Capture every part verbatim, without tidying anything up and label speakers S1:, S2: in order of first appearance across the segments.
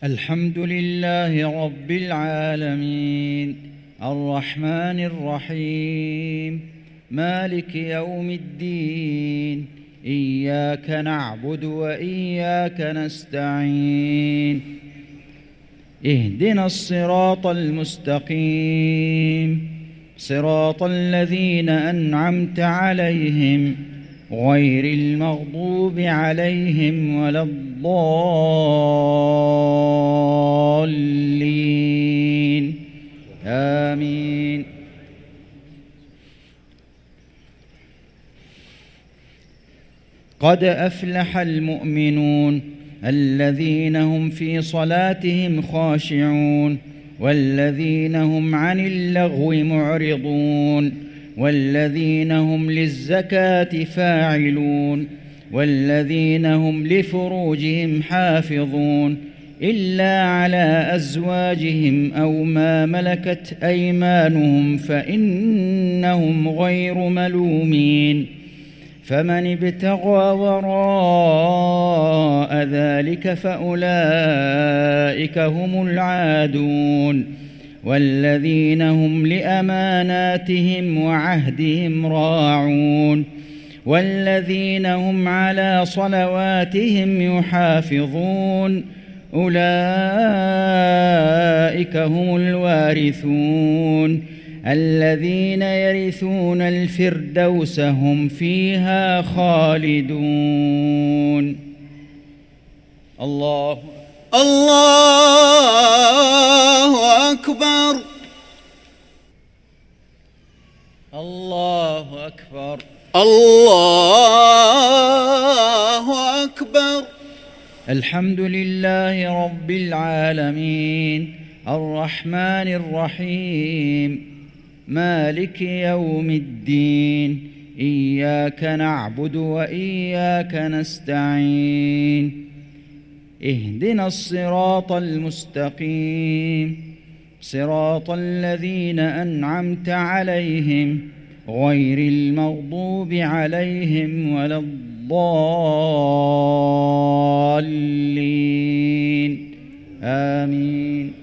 S1: الحمد لله رب العالمين الرحمن الرحيم مالك يوم الدين إياك نعبد وإياك نستعين اهدنا الصراط المستقيم صراط الذين أنعمت عليهم غير المغضوب عليهم ولا الضالين آمين. قد أفلح المؤمنون الذين هم في صلاتهم خاشعون والذين هم عن اللغو معرضون والذين هم للزكاة فاعلون والذين هم لفروجهم حافظون إلا على أزواجهم أو ما ملكت أيمانهم فإنهم غير ملومين. فمن ابتغى وراء ذلك فأولئك هم العادون والذين هم لأماناتهم وعهدهم راعون والذين هم على صلواتهم يحافظون أولئك هم الوارثون الذين يرثون الفردوس هم فيها خالدون. الله
S2: الله أكبر
S1: الله أكبر
S2: الله أكبر.
S1: الحمد لله رب العالمين الرحمن الرحيم مالك يوم الدين إياك نعبد وإياك نستعين اهدنا الصراط المستقيم صراط الذين أنعمت عليهم غير المغضوب عليهم ولا الضالين آمين.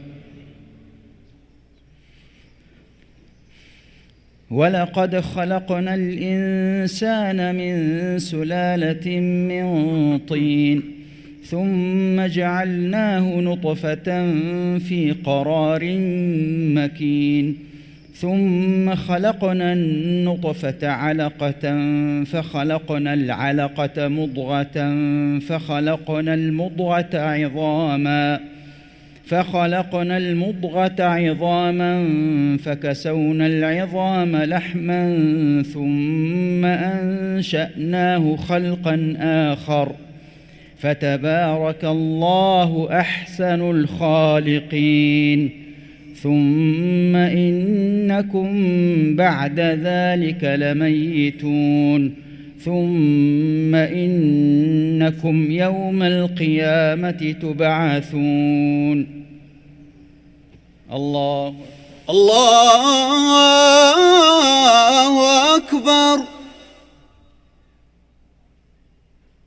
S1: ولقد خلقنا الإنسان من سلالة من طين ثم جعلناه نطفة في قرار مكين ثم خلقنا النطفة علقة فخلقنا العلقة مضغة فخلقنا المضغة عظاما فخلقنا المضغة عظاما فكسونا العظام لحما ثم أنشأناه خلقا آخر فتبارك الله أحسن الخالقين. ثم إنكم بعد ذلك لميتون ثم إنكم يوم القيامة تبعثون. الله
S2: الله أكبر.